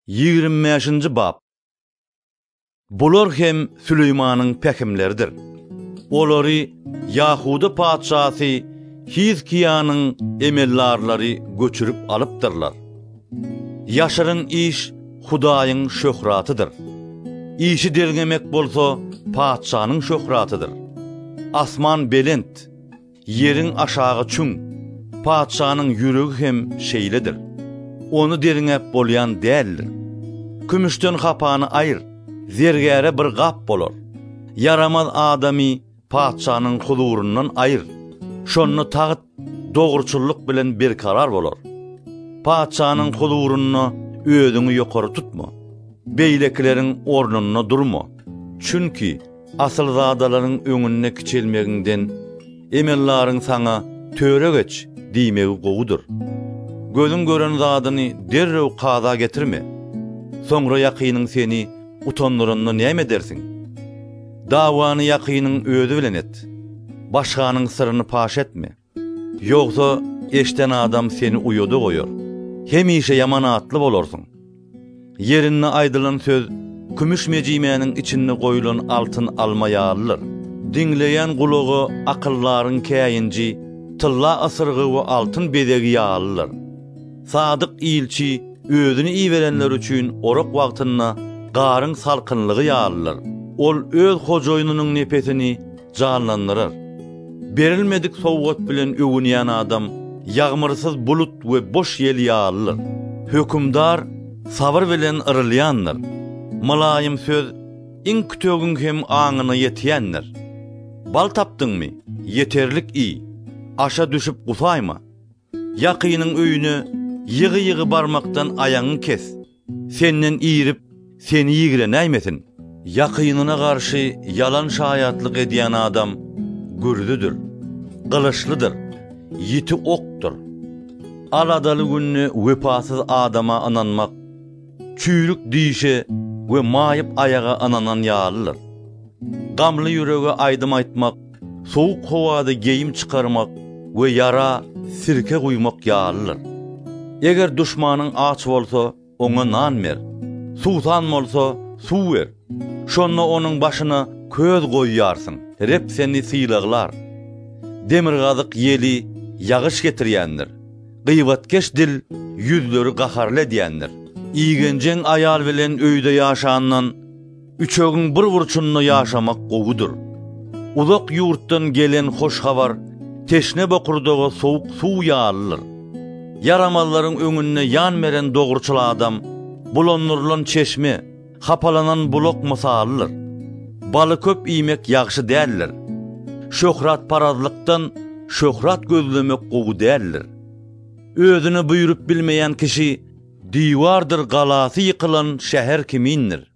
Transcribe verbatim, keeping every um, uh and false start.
ýigirme beşinji bab. Bular hem Süleymanyň pekimleridir. Olary Yahuda padşasy Hizkiyanyň emellarlary göçürüp alypdyrlar. Ýaşaryn iş Hudaýyň şöhratydyr. İşi dergemek bolsa padşanyň şöhratydyr. Asman belent, yerin aşağı çüň. Padşanyň ýüregi hem şeýledir. Onu derňep bolýan däldir. Kümüşden hapany aýyr, zergäre bir gap bolar. Yaramaz adamy padşanyň huzurundan aýyr. Şonu tagyt dogruçylyk bilen bir karar bolar. Padşanyň huzuruny özüňi ýokary tutma. Beýlekleriň ornuna durma. Çünki asyl zadalaryň öňünde kiçelmeginden emellaryň saňa töre geç diýmegi goýudur. Gözüň gören zadyny derrew kaza getirme. Soňra ýakynyň seni utandyryny näme dersiň? Dawany ýakynyň özü bilen et. Başganyň syryny paş etme. Ýogsa eşden adam seni uýudy goýar. Hemişe yamanatly bolarsyň. Yerinde aýdylan söz kümüş mejimeniň içinde goýulan altyn alma ýalylar. Dinleýän gulagy akyllaryň käýinji, tylla asyrgy we altyn bedegi ýalylar. Sadyk ilçi özüni iýberenler üçin orak wagtyna garyň salkynlygy ýalylar. Ol öz hojoýunynyň nepesini janlandyrar. Berilmedik sowgat bilen öwünýän adam ýagmyrsyz bulut we boş ýel ýalylar. Hökümdar sabır bilen ırylýanlar. Malaýym söz iň kütögüň hem aňyna ýetýänler. Bal tapdyňmy? Yeterlik i. Aşa düşüp gusaýma. Ýakynyň öýüne ýygy-ýygy barmakdan aýaňy kes. Senden iýrip seni ýigire näýmesin. Ýakynyna garşy yalan şaýatlyk edýän adam gürdüdür, gylyçlydyr, ýiti okdur. Aladaly günni wepasyz adama ananmak, çüýrük diýişe we maýyp ayaga ananan ýalylar. Gamly ýürege aýdym aýtmak, sowuk howada geyim çykarmak we yara sirke guýmak ýalylar. Eger düşmanyň aç bolsa, oňa nan ber. Suwsan bolsa, suw ber. Şonda onuň başyna köz goýýarsyň. Rep seni syýlaglar. Demir gazyk ýeli ýagyş getirýändir. Gıýbatkeş dil ýüzleri gaharly edýändir. İýgenjeň aýal bilen öýde ýaşandan üçögüň bir burçunda ýaşamak goýudur. Uzak ýurtdan gelen hoş habar teşne bokurdaga sowuk suw ýalylar. Yaramazlaryň öňünde ýan meren dogruçyl adam bulanurlan çeşme, hapalanan bulak masallar. Baly köp iýmek ýagşy däldir. Şöhrat parazlykdan şöhrat gözlemek gowy däldir. Özüni buýurup bilmeýän kişi diýwardyr galasy ýykylan şäher kimindir.